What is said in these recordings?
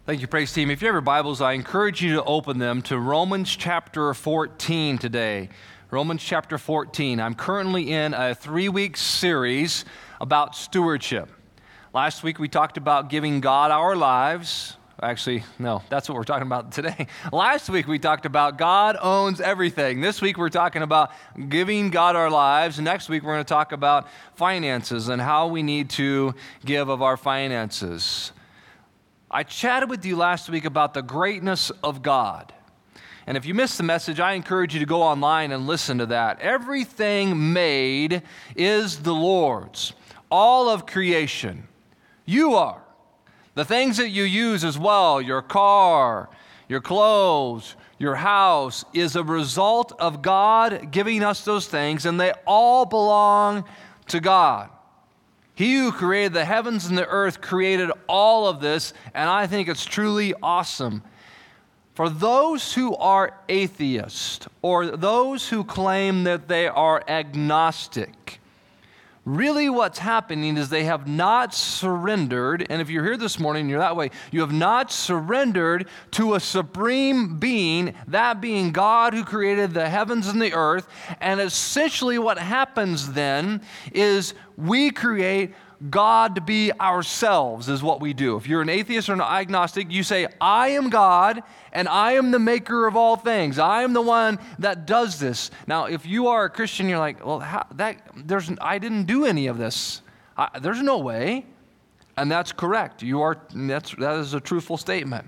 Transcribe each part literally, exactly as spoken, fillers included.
Thank you, praise team. If you have your Bibles, I encourage you to open them to Romans chapter fourteen today. Romans chapter fourteen. I'm currently in a three-week series about stewardship. Last week we talked about giving God our lives. Actually, no, that's what we're talking about today. Last week we talked about God owns everything. This week we're talking about giving God our lives. Next week we're going to talk about finances and how we need to give of our finances. I chatted with you last week about the greatness of God. And if you missed the message, I encourage you to go online and listen to that. Everything made is the Lord's. All of creation. You are. The things that you use as well, your car, your clothes, your house, is a result of God giving us those things, and they all belong to God. He who created the heavens and the earth created all of this, and I think it's truly awesome. For those who are atheists, or those who claim that they are agnostic, really what's happening is they have not surrendered, and if you're here this morning and you're that way, you have not surrendered to a supreme being, that being God who created the heavens and the earth. And essentially what happens then is we create God to be ourselves, is what we do. If you're an atheist or an agnostic, you say, I am God, and I am the maker of all things. I am the one that does this. Now, if you are a Christian, you're like, well, how, that there's I didn't do any of this. I, there's no way. And that's correct. You are. That's that is a truthful statement.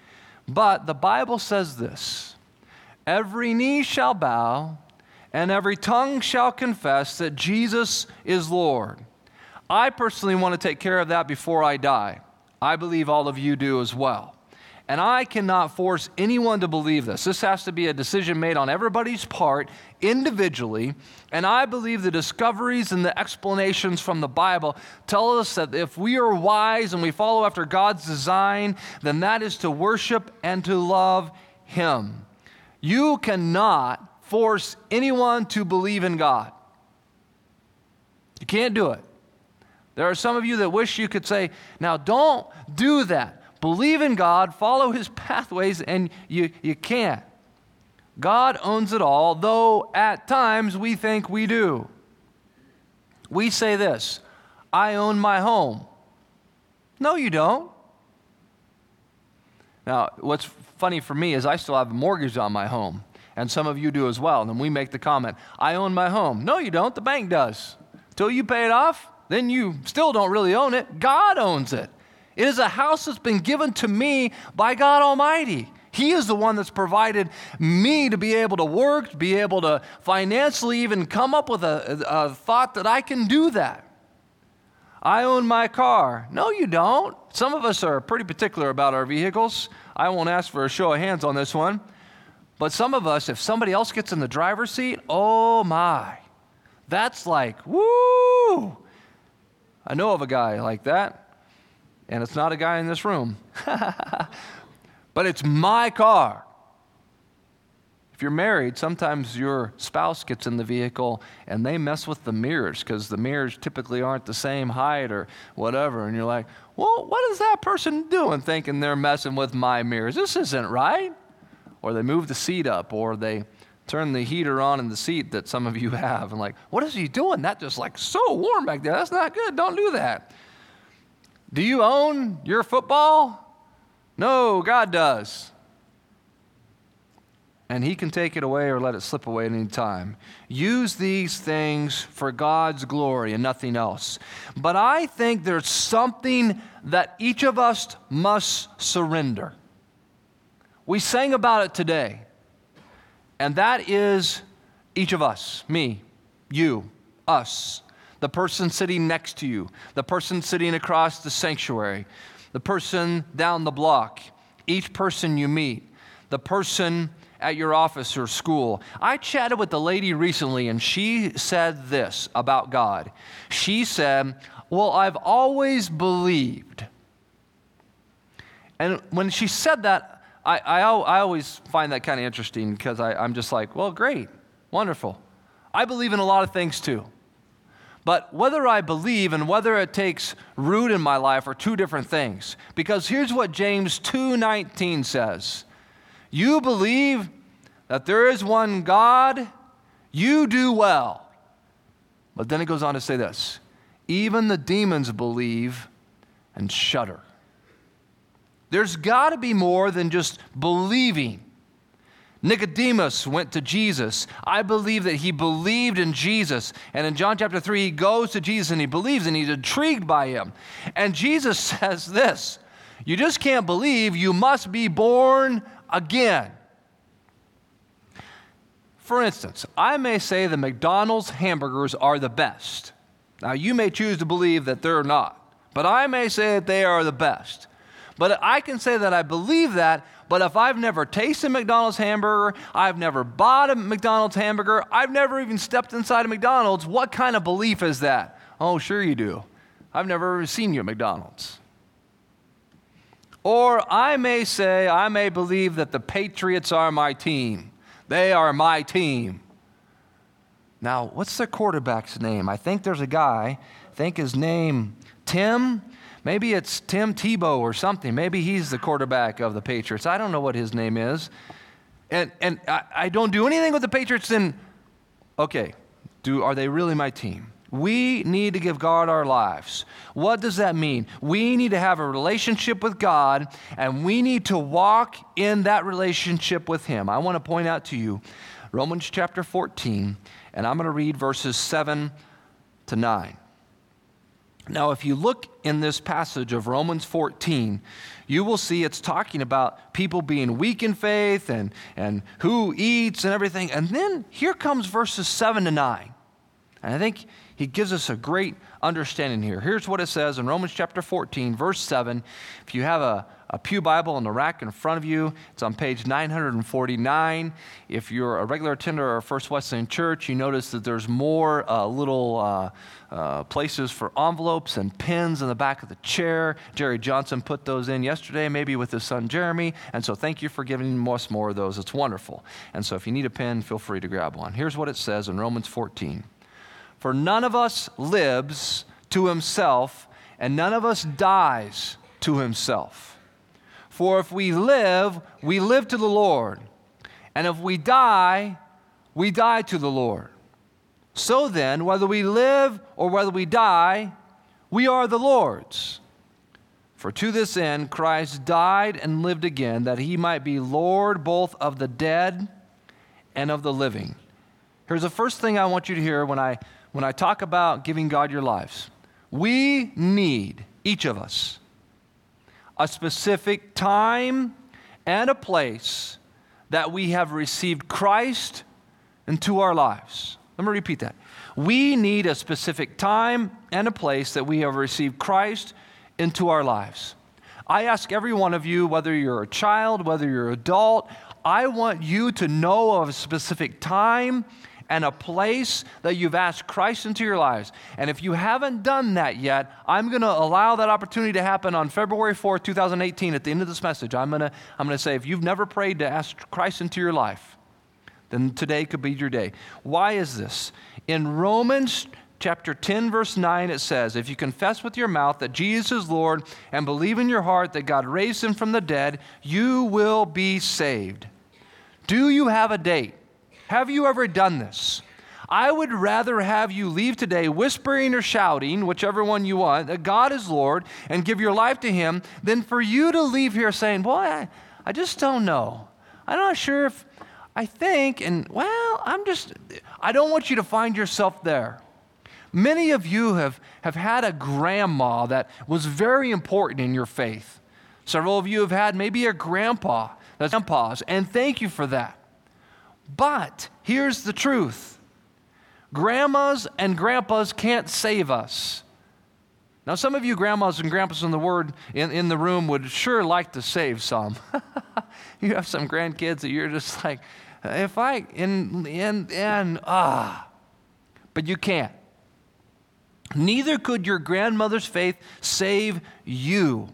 But the Bible says this: every knee shall bow, and every tongue shall confess that Jesus is Lord. I personally want to take care of that before I die. I believe all of you do as well. And I cannot force anyone to believe this. This has to be a decision made on everybody's part individually. And I believe the discoveries and the explanations from the Bible tell us that if we are wise and we follow after God's design, then that is to worship and to love Him. You cannot force anyone to believe in God. You can't do it. There are some of you that wish you could say, now don't do that. Believe in God, follow His pathways, and you, you can't. God owns it all, though at times we think we do. We say this: I own my home. No, you don't. Now, what's funny for me is I still have a mortgage on my home, and some of you do as well. And then we make the comment, I own my home. No, you don't. The bank does. Till you pay it off, then you still don't really own it. God owns it. It is a house that's been given to me by God Almighty. He is the one that's provided me to be able to work, to be able to financially even come up with a, a, a thought that I can do that. I own my car. No, you don't. Some of us are pretty particular about our vehicles. I won't ask for a show of hands on this one. But some of us, if somebody else gets in the driver's seat, oh my, that's like, woo! I know of a guy like that, and it's not a guy in this room. But it's my car. If you're married, sometimes your spouse gets in the vehicle and they mess with the mirrors because the mirrors typically aren't the same height or whatever. And you're like, well, what is that person doing thinking they're messing with my mirrors? This isn't right. Or they move the seat up, or they turn the heater on in the seat that some of you have. And like, what is he doing? That just like so warm back there. That's not good. Don't do that. Do you own your football? No, God does. And He can take it away or let it slip away at any time. Use these things for God's glory and nothing else. But I think there's something that each of us must surrender. We sang about it today. And that is each of us, me, you, us, the person sitting next to you, the person sitting across the sanctuary, the person down the block, each person you meet, the person at your office or school. I chatted with a lady recently, and she said this about God. She said, well, I've always believed. And when she said that, I, I, I always find that kind of interesting because I, I'm just like, well, great, wonderful. I believe in a lot of things too. But whether I believe and whether it takes root in my life are two different things. Because here's what James two nineteen says. You believe that there is one God, you do well. But then it goes on to say this. Even the demons believe and shudder. There's got to be more than just believing. Nicodemus went to Jesus. I believe that he believed in Jesus. And in John chapter three, he goes to Jesus and he believes and he's intrigued by him. And Jesus says this, you just can't believe, you must be born again. For instance, I may say the McDonald's hamburgers are the best. Now, you may choose to believe that they're not, but I may say that they are the best. But I can say that I believe that, but if I've never tasted a McDonald's hamburger, I've never bought a McDonald's hamburger, I've never even stepped inside a McDonald's, what kind of belief is that? Oh, sure you do. I've never ever seen you at McDonald's. Or I may say, I may believe that the Patriots are my team. They are my team. Now, what's the quarterback's name? I think there's a guy, I think his name, Tim. Maybe it's Tim Tebow or something. Maybe he's the quarterback of the Patriots. I don't know what his name is. And and I, I don't do anything with the Patriots, then, okay, do are they really my team? We need to give God our lives. What does that mean? We need to have a relationship with God, and we need to walk in that relationship with Him. I want to point out to you Romans chapter fourteen, and I'm going to read verses seven to nine. Now, if you look in this passage of Romans fourteen, you will see it's talking about people being weak in faith and, and who eats and everything. And then here comes verses seven to nine. And I think he gives us a great understanding here. Here's what it says in Romans chapter fourteen, verse seven. If you have a, a pew Bible in the rack in front of you, it's on page nine forty-nine. If you're a regular attender of First Wesleyan Church, you notice that there's more uh, little uh, uh, places for envelopes and pens in the back of the chair. Jerry Johnson put those in yesterday, maybe with his son Jeremy. And so thank you for giving us more of those. It's wonderful. And so if you need a pen, feel free to grab one. Here's what it says in Romans fourteen. For none of us lives to himself, and none of us dies to himself. For if we live, we live to the Lord. And if we die, we die to the Lord. So then, whether we live or whether we die, we are the Lord's. For to this end Christ died and lived again, that he might be Lord both of the dead and of the living. Here's the first thing I want you to hear when I When I talk about giving God your lives. We need, each of us, a specific time and a place that we have received Christ into our lives. Let me repeat that. We need a specific time and a place that we have received Christ into our lives. I ask every one of you, whether you're a child, whether you're an adult, I want you to know of a specific time and a place that you've asked Christ into your lives. And if you haven't done that yet, I'm going to allow that opportunity to happen on February fourth, twenty eighteen. At the end of this message, I'm going to I'm going to say, if you've never prayed to ask Christ into your life, then today could be your day. Why is this? In Romans chapter ten, verse nine, it says, if you confess with your mouth that Jesus is Lord and believe in your heart that God raised him from the dead, you will be saved. Do you have a date? Have you ever done this? I would rather have you leave today whispering or shouting, whichever one you want, that God is Lord and give your life to him, than for you to leave here saying, boy, I, I just don't know. I'm not sure if I think, and well, I'm just, I don't want you to find yourself there. Many of you have, have had a grandma that was very important in your faith. Several of you have had maybe a grandpa, that's grandpas, and thank you for that. But here's the truth. Grandmas and grandpas can't save us. Now, some of you grandmas and grandpas in the word in, in the room would sure like to save some. You have some grandkids that you're just like, if I, and, and, and, ah. But you can't. Neither could your grandmother's faith save you.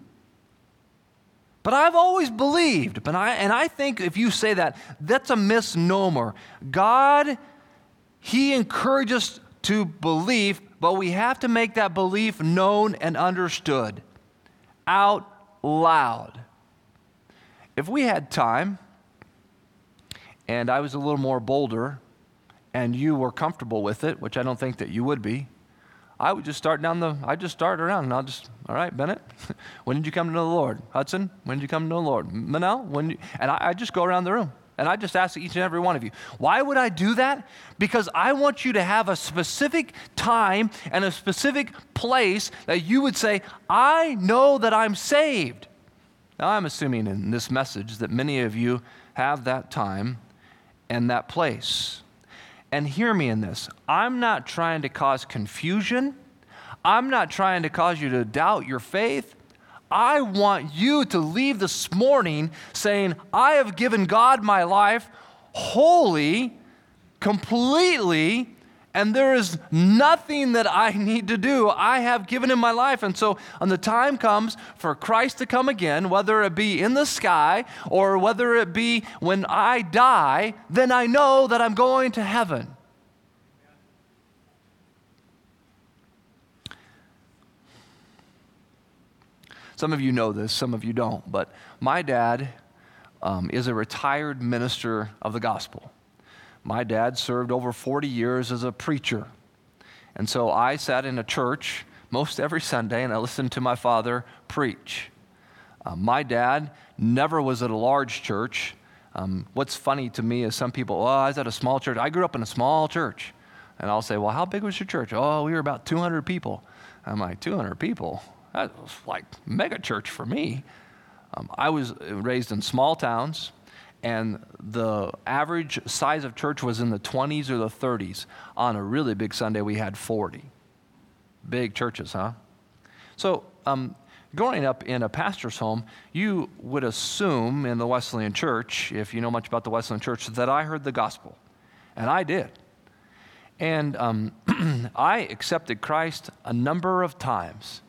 But I've always believed, but I, and I think if you say that, that's a misnomer. God, he encourages us to believe but we have to make that belief known and understood out loud. If we had time, and I was a little more bolder, and you were comfortable with it, which I don't think that you would be, I would just start down the, I'd just start around, and I'll just, all right, Bennett, when did you come to know the Lord? Hudson, when did you come to know the Lord? Manel, when you, and I, I just go around the room, and I just ask each and every one of you. Why would I do that? Because I want you to have a specific time and a specific place that you would say, I know that I'm saved. Now, I'm assuming in this message that many of you have that time and that place. And hear me in this. I'm not trying to cause confusion. I'm not trying to cause you to doubt your faith. I want you to leave this morning saying, I have given God my life wholly, completely, and there is nothing that I need to do. I have given him my life. And so when the time comes for Christ to come again, whether it be in the sky or whether it be when I die, then I know that I'm going to heaven. Some of you know this, some of you don't, but my dad um, is a retired minister of the gospel. My dad served over forty years as a preacher. And so I sat in a church most every Sunday and I listened to my father preach. Uh, my dad never was at a large church. Um, what's funny to me is some people, oh, I was at a small church. I grew up in a small church. And I'll say, well, how big was your church? Oh, we were about two hundred people. I'm like, two hundred people? That was like mega church for me. Um, I was raised in small towns. And the average size of church was in the twenties or the thirties. On a really big Sunday, we had forty. Big churches, huh? So um, growing up in a pastor's home, you would assume in the Wesleyan Church, if you know much about the Wesleyan Church, that I heard the gospel. And I did. And um, I accepted Christ a number of times.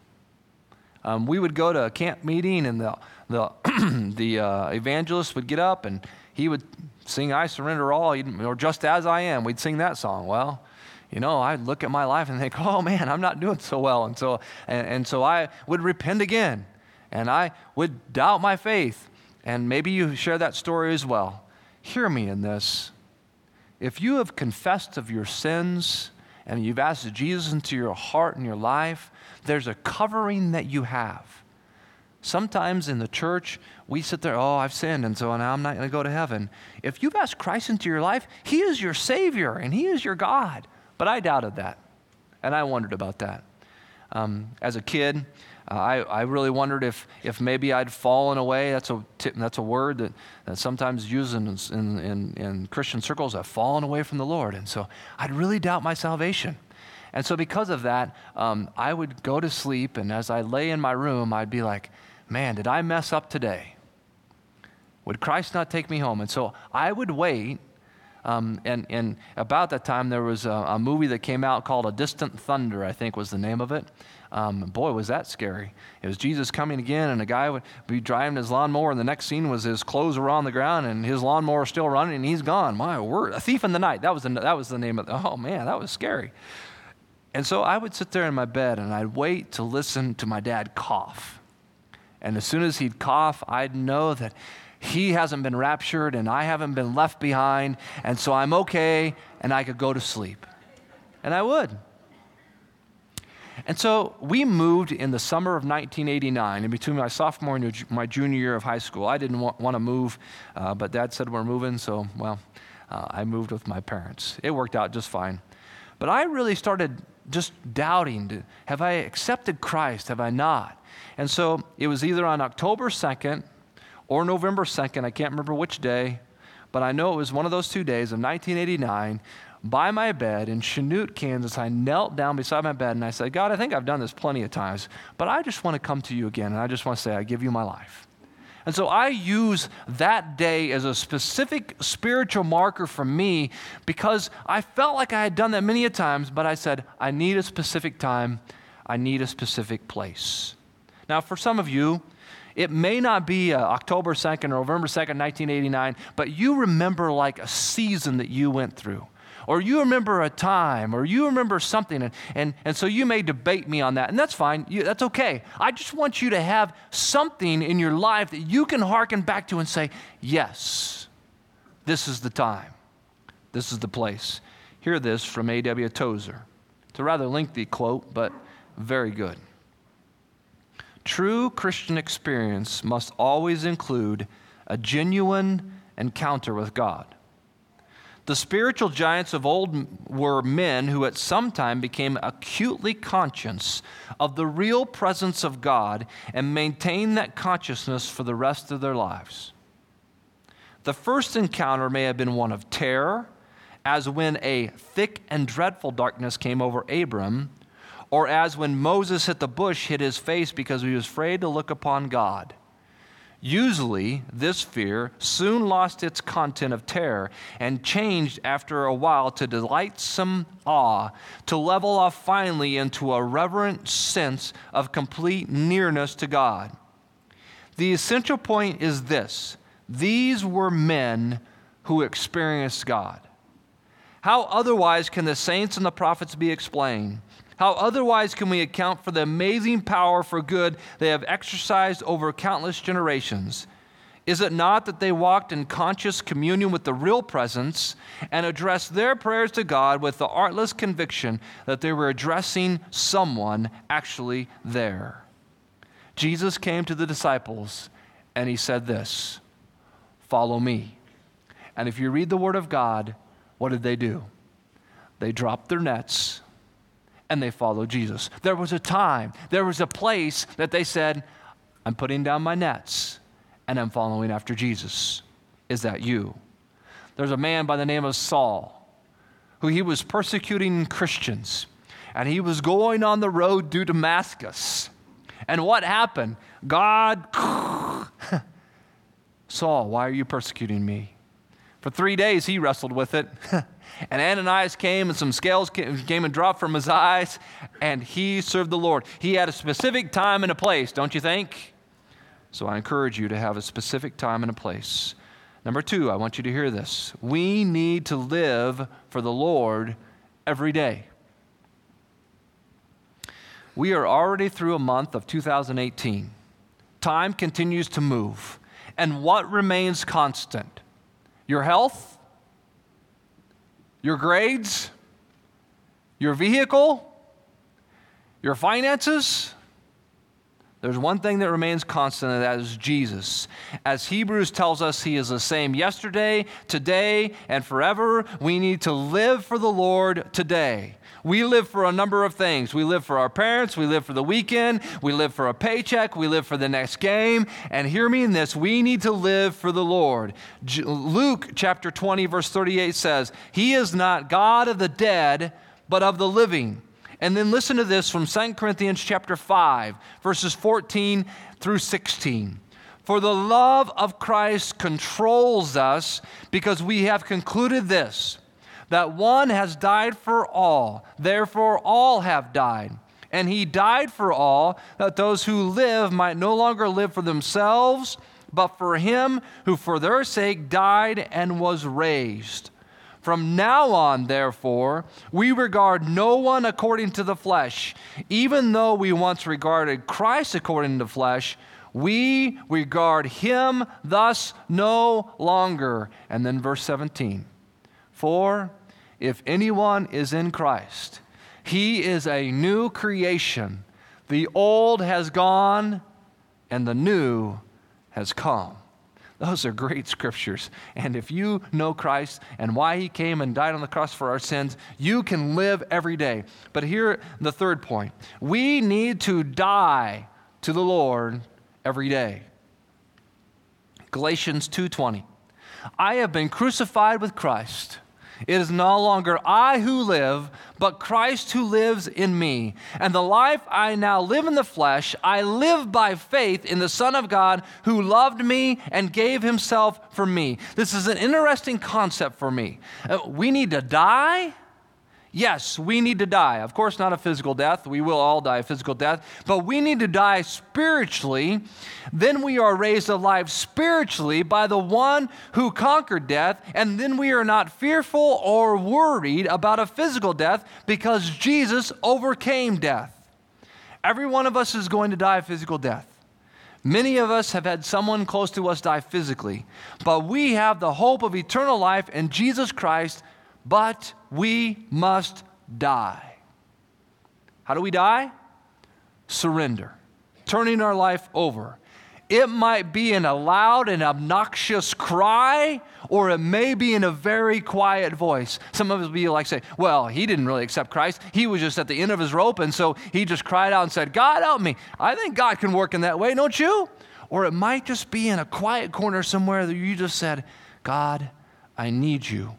Um, we would go to a camp meeting and the the, the uh, evangelist would get up and he would sing, I surrender all, or just as I am. We'd sing that song. Well, you know, I'd look at my life and think, oh man, I'm not doing so well. And so, and, and so I would repent again and I would doubt my faith. And maybe you share that story as well. Hear me in this. If you have confessed of your sins and you've asked Jesus into your heart and your life, there's a covering that you have. Sometimes in the church, we sit there, oh, I've sinned, and so now I'm not going to go to heaven. If you've asked Christ into your life, he is your Savior, and he is your God. But I doubted that, and I wondered about that. Um, as a kid, uh, I, I really wondered if if maybe I'd fallen away. That's a t- that's a word that, that's sometimes used in, in, in, in Christian circles, I've fallen away from the Lord. And so I'd really doubt my salvation. And so because of that, um, I would go to sleep, and as I lay in my room, I'd be like, man, did I mess up today? Would Christ not take me home? And so I would wait, um, and, and about that time, there was a, a movie that came out called A Distant Thunder, I think was the name of it. Um, boy, was that scary. It was Jesus coming again, and a guy would be driving his lawnmower, and the next scene was his clothes were on the ground, and his lawnmower still running, and he's gone. My word, A Thief in the Night, that was the, that was the name of it. Oh man, that was scary. And so I would sit there in my bed, and I'd wait to listen to my dad cough. And as soon as he'd cough, I'd know that he hasn't been raptured and I haven't been left behind, and so I'm okay, and I could go to sleep. And I would. And so we moved in the summer of nineteen eighty-nine, in between my sophomore and my junior year of high school. I didn't want, want to move, uh, but Dad said we're moving, so, well, uh, I moved with my parents. It worked out just fine. But I really started just doubting, have I accepted Christ? Have I not? And so it was either on October second or November second, I can't remember which day, but I know it was one of those two days of nineteen eighty-nine, by my bed in Chanute, Kansas. I knelt down beside my bed and I said, God, I think I've done this plenty of times, but I just want to come to you again, and I just want to say, I give you my life. And so I use that day as a specific spiritual marker for me because I felt like I had done that many a times, but I said, I need a specific time, I need a specific place. Now, for some of you, it may not be uh, October second or November second, nineteen eighty-nine, but you remember like a season that you went through. or you remember a time, or you remember something, and, and, and so you may debate me on that, and that's fine. You, that's okay. I just want you to have something in your life that you can hearken back to and say, yes, this is the time. This is the place. Hear this from A W Tozer. It's a rather lengthy quote, but very good. True Christian experience must always include a genuine encounter with God. The spiritual giants of old were men who at some time became acutely conscious of the real presence of God and maintained that consciousness for the rest of their lives. The first encounter may have been one of terror, as when a thick and dreadful darkness came over Abram, or as when Moses hit the bush, hid his face because he was afraid to look upon God. Usually, this fear soon lost its content of terror and changed after a while to delightsome awe, to level off finally into a reverent sense of complete nearness to God. The essential point is this: these were men who experienced God. How otherwise can the saints and the prophets be explained? How otherwise can we account for the amazing power for good they have exercised over countless generations? Is it not that they walked in conscious communion with the real presence and addressed their prayers to God with the artless conviction that they were addressing someone actually there? Jesus came to the disciples and he said this, "Follow me." And if you read the Word of God, what did they do? They dropped their nets and they followed Jesus. There was a time, there was a place that they said, I'm putting down my nets and I'm following after Jesus. Is that you? There's a man by the name of Saul who he was persecuting Christians, and he was going on the road to Damascus. And what happened? God, Saul, why are you persecuting me? For three days he wrestled with it. And Ananias came and some scales came and dropped from his eyes, and he served the Lord. He had a specific time and a place, don't you think? So I encourage you to have a specific time and a place. Number two, I want you to hear this. We need to live for the Lord every day. We are already through a month of two thousand eighteen. Time continues to move. And what remains constant? Your health? Your grades? Your vehicle? Your finances? There's one thing that remains constant, and that is Jesus. As Hebrews tells us, he is the same yesterday, today, and forever. We need to live for the Lord today. We live for a number of things. We live for our parents. We live for the weekend. We live for a paycheck. We live for the next game. And hear me in this. We need to live for the Lord. J- Luke chapter twenty, verse thirty-eight says, he is not God of the dead, but of the living. And then listen to this from Second Corinthians chapter five, verses fourteen through sixteen. For the love of Christ controls us, because we have concluded this, that one has died for all, therefore all have died. And he died for all, that those who live might no longer live for themselves, but for him who for their sake died and was raised. From now on, therefore, we regard no one according to the flesh. Even though we once regarded Christ according to the flesh, we regard him thus no longer. And then verse seventeen. For if anyone is in Christ, he is a new creation. The old has gone and the new has come. Those are great scriptures. And if you know Christ and why he came and died on the cross for our sins, you can live every day. But here, the third point. We need to die to the Lord every day. Galatians two twenty. I have been crucified with Christ. It is no longer I who live, but Christ who lives in me. And the life I now live in the flesh, I live by faith in the Son of God who loved me and gave himself for me. This is an interesting concept for me. Uh, we need to die? Yes, we need to die. Of course, not a physical death. We will all die a physical death. But we need to die spiritually. Then we are raised alive spiritually by the one who conquered death. And then we are not fearful or worried about a physical death because Jesus overcame death. Every one of us is going to die a physical death. Many of us have had someone close to us die physically. But we have the hope of eternal life in Jesus Christ. But we must die. How do we die? Surrender. Turning our life over. It might be in a loud and obnoxious cry, or it may be in a very quiet voice. Some of us will be like say, well, he didn't really accept Christ. He was just at the end of his rope, and so he just cried out and said, God, help me. I think God can work in that way, don't you? Or it might just be in a quiet corner somewhere that you just said, God, I need you.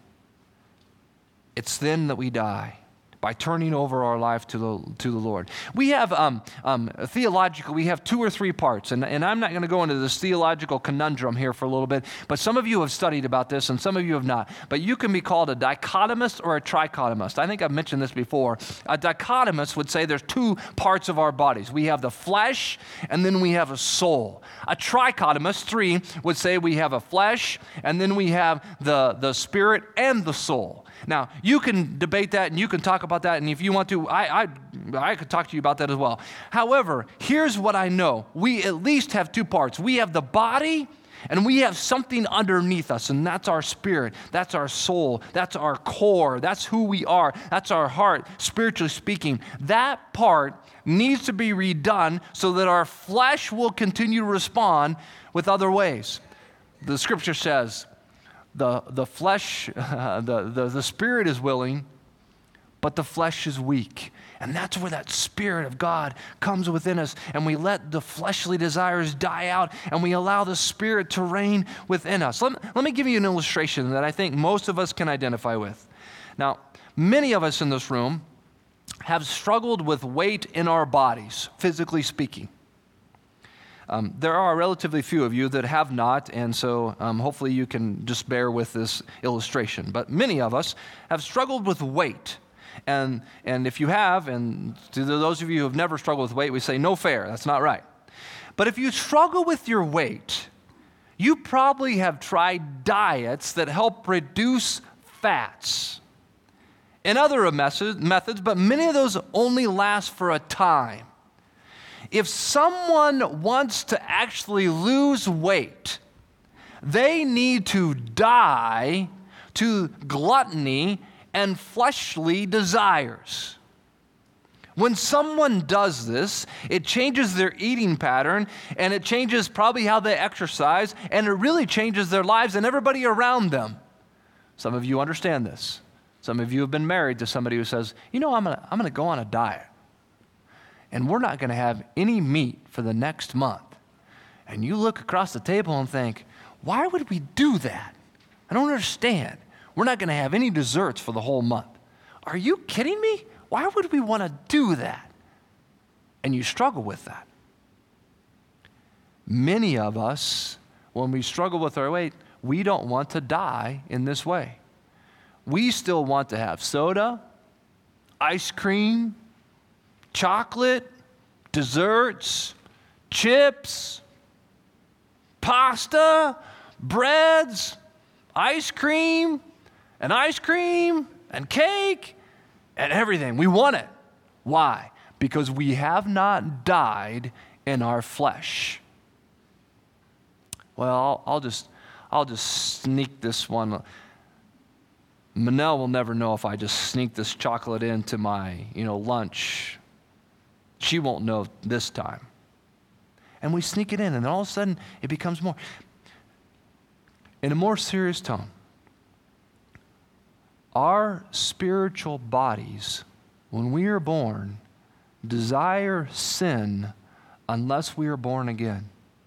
It's then that we die, by turning over our life to the to the Lord. We have, um, um, theologically, we have two or three parts, and, and I'm not going to go into this theological conundrum here for a little bit, but some of you have studied about this, and some of you have not. But you can be called a dichotomist or a trichotomist. I think I've mentioned this before. A dichotomist would say there's two parts of our bodies. We have the flesh, and then we have a soul. A trichotomist, three, would say we have a flesh, and then we have the, the spirit and the soul. Now, you can debate that and you can talk about that, and if you want to, I, I, I could talk to you about that as well. However, here's what I know. We at least have two parts. We have the body, and we have something underneath us, and that's our spirit. That's our soul. That's our core. That's who we are. That's our heart, spiritually speaking. That part needs to be redone so that our flesh will continue to respond with other ways. The scripture says, The the flesh, uh, the, the, the spirit is willing, but the flesh is weak. And that's where that Spirit of God comes within us, and we let the fleshly desires die out, and we allow the Spirit to reign within us. Let, let me give you an illustration that I think most of us can identify with. Now, many of us in this room have struggled with weight in our bodies, physically speaking. Um, there are relatively few of you that have not, and so um, hopefully you can just bear with this illustration. But many of us have struggled with weight. And, and if you have, and to those of you who have never struggled with weight, we say, no fair, that's not right. But if you struggle with your weight, you probably have tried diets that help reduce fats and other methods, but many of those only last for a time. If someone wants to actually lose weight, they need to die to gluttony and fleshly desires. When someone does this, it changes their eating pattern, and it changes probably how they exercise, and it really changes their lives and everybody around them. Some of you understand this. Some of you have been married to somebody who says, you know, I'm gonna, I'm gonna go on a diet. And we're not going to have any meat for the next month. And you look across the table and think, why would we do that? I don't understand. We're not going to have any desserts for the whole month. Are you kidding me? Why would we want to do that? And you struggle with that. Many of us, when we struggle with our weight, we don't want to die in this way. We still want to have soda, ice cream, chocolate, desserts, chips, pasta, breads, ice cream, and ice cream, and cake, and everything. We want it. Why? Because we have not died in our flesh. Well, I'll, I'll just, I'll just sneak this one. Manel will never know if I just sneak this chocolate into my, you know, lunch. She won't know this time. And we sneak it in, and then all of a sudden, it becomes more. In a more serious tone, our spiritual bodies, when we are born, desire sin unless we are born again.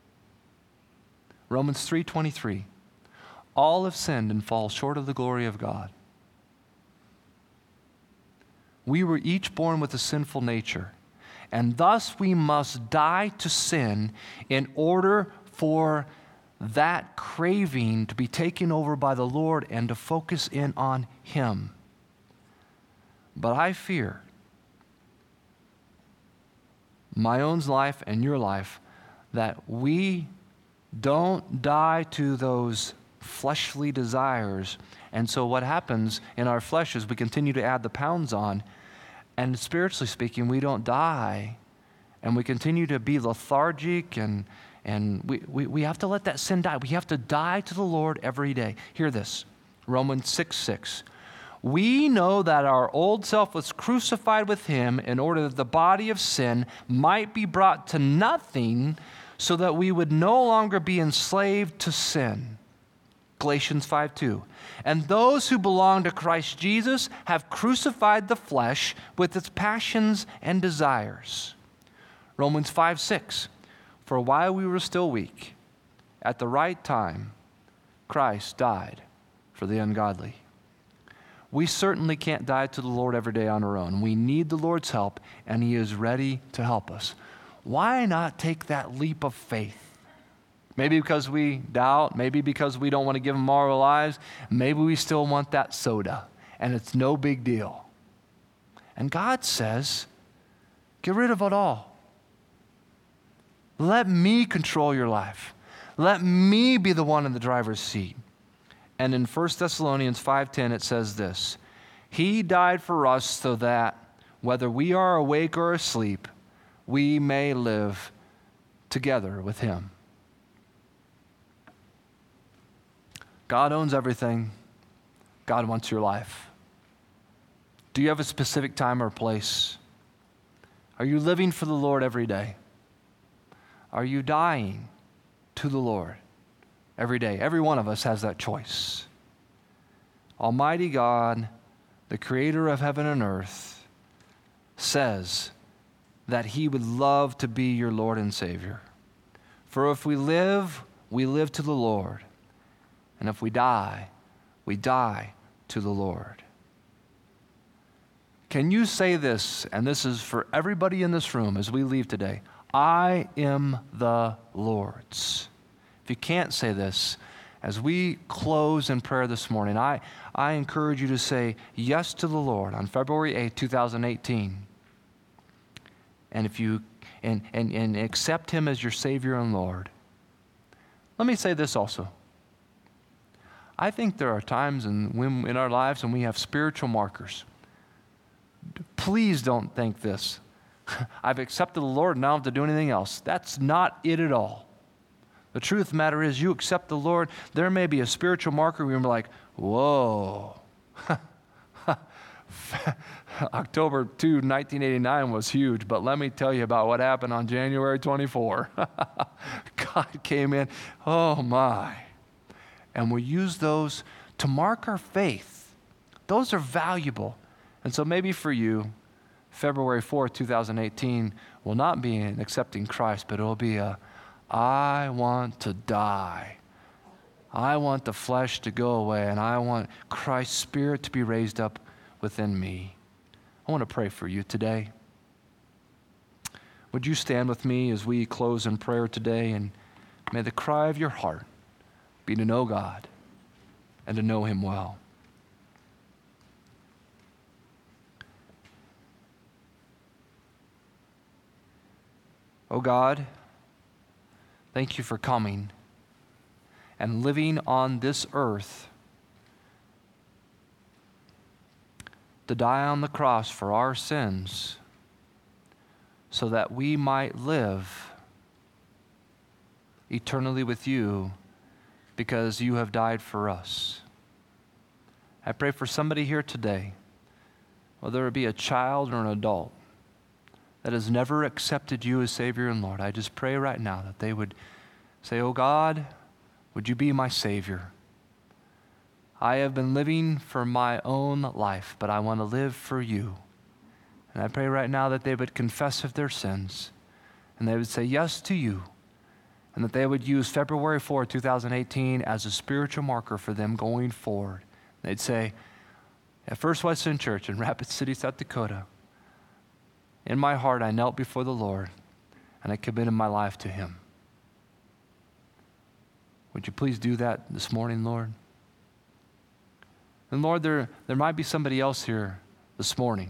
Romans three twenty-three, all have sinned and fall short of the glory of God. We were each born with a sinful nature. And thus we must die to sin in order for that craving to be taken over by the Lord and to focus in on Him. But I fear my own life and your life that we don't die to those fleshly desires. And so what happens in our flesh is we continue to add the pounds on, and spiritually speaking, we don't die, and we continue to be lethargic, and and we, we, we have to let that sin die. We have to die to the Lord every day. Hear this, Romans six six. We know that our old self was crucified with him in order that the body of sin might be brought to nothing, so that we would no longer be enslaved to sin. Galatians five two. And those who belong to Christ Jesus have crucified the flesh with its passions and desires. Romans five six. For while we were still weak, at the right time, Christ died for the ungodly. We certainly can't die to the Lord every day on our own. We need the Lord's help, and he is ready to help us. Why not take that leap of faith? Maybe because we doubt, maybe because we don't want to give him our lives, maybe we still want that soda, and it's no big deal. And God says, get rid of it all. Let me control your life. Let me be the one in the driver's seat. And in First Thessalonians five ten, it says this, he died for us so that whether we are awake or asleep, we may live together with him. God owns everything. God wants your life. Do you have a specific time or place? Are you living for the Lord every day? Are you dying to the Lord every day? Every one of us has that choice. Almighty God, the creator of heaven and earth, says that he would love to be your Lord and Savior. For if we live, we live to the Lord. And if we die, we die to the Lord. Can you say this, and this is for everybody in this room as we leave today, I am the Lord's. If you can't say this, as we close in prayer this morning, I, I encourage you to say yes to the Lord on February eighth, twenty eighteen. And if you and, and, and accept him as your Savior and Lord. Let me say this also. I think there are times in, when, in our lives when we have spiritual markers. Please don't think this. I've accepted the Lord, now I don't have to do anything else. That's not it at all. The truth of the matter is, you accept the Lord, there may be a spiritual marker where you're like, whoa. October second, nineteen eighty-nine was huge, but let me tell you about what happened on January twenty-fourth. God came in, oh my. And we use those to mark our faith. Those are valuable. And so maybe for you, February fourth, twenty eighteen will not be in accepting Christ, but it will be a, I want to die. I want the flesh to go away, and I want Christ's Spirit to be raised up within me. I want to pray for you today. Would you stand with me as we close in prayer today, and may the cry of your heart be to know God and to know him well. Oh God, thank you for coming and living on this earth to die on the cross for our sins so that we might live eternally with you because you have died for us. I pray for somebody here today, whether it be a child or an adult, that has never accepted you as Savior and Lord. I just pray right now that they would say, oh God, would you be my Savior? I have been living for my own life, but I want to live for you. And I pray right now that they would confess of their sins, and they would say yes to you, and that they would use February fourth, twenty eighteen as a spiritual marker for them going forward. They'd say, at First Wesleyan Church in Rapid City, South Dakota, in my heart, I knelt before the Lord, and I committed my life to him. Would you please do that this morning, Lord? And Lord, there, there might be somebody else here this morning,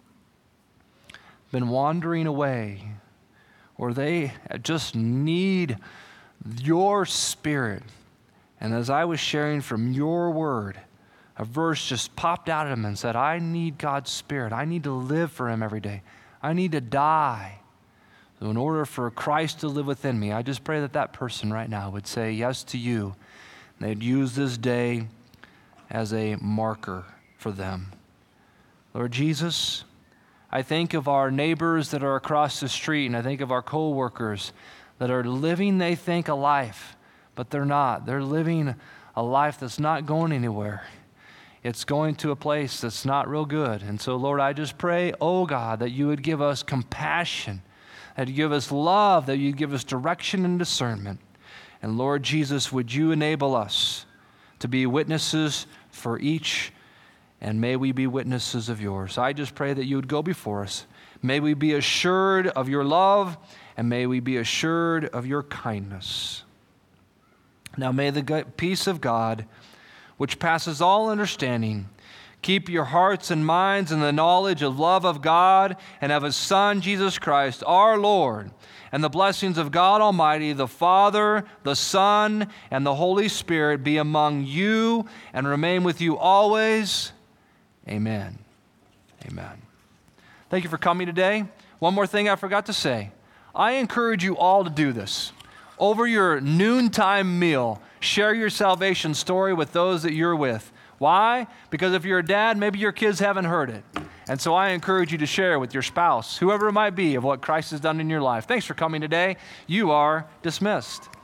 been wandering away, or they just need your Spirit. And as I was sharing from your word, a verse just popped out at him and said, I need God's Spirit. I need to live for him every day. I need to die. So in order for Christ to live within me, I just pray that that person right now would say yes to you. And they'd use this day as a marker for them. Lord Jesus, I think of our neighbors that are across the street, and I think of our co-workers that are living, they think, a life, but they're not. They're living a life that's not going anywhere. It's going to a place that's not real good. And so, Lord, I just pray, oh God, that you would give us compassion, that you give us love, that you give us direction and discernment. And Lord Jesus, would you enable us to be witnesses for each, and may we be witnesses of yours. I just pray that you would go before us. May we be assured of your love, and may we be assured of your kindness. Now may the peace of God, which passes all understanding, keep your hearts and minds in the knowledge of love of God and of his Son, Jesus Christ, our Lord. And the blessings of God Almighty, the Father, the Son, and the Holy Spirit be among you and remain with you always. Amen. Amen. Thank you for coming today. One more thing I forgot to say. I encourage you all to do this. Over your noontime meal, share your salvation story with those that you're with. Why? Because if you're a dad, maybe your kids haven't heard it. And so I encourage you to share with your spouse, whoever it might be, of what Christ has done in your life. Thanks for coming today. You are dismissed.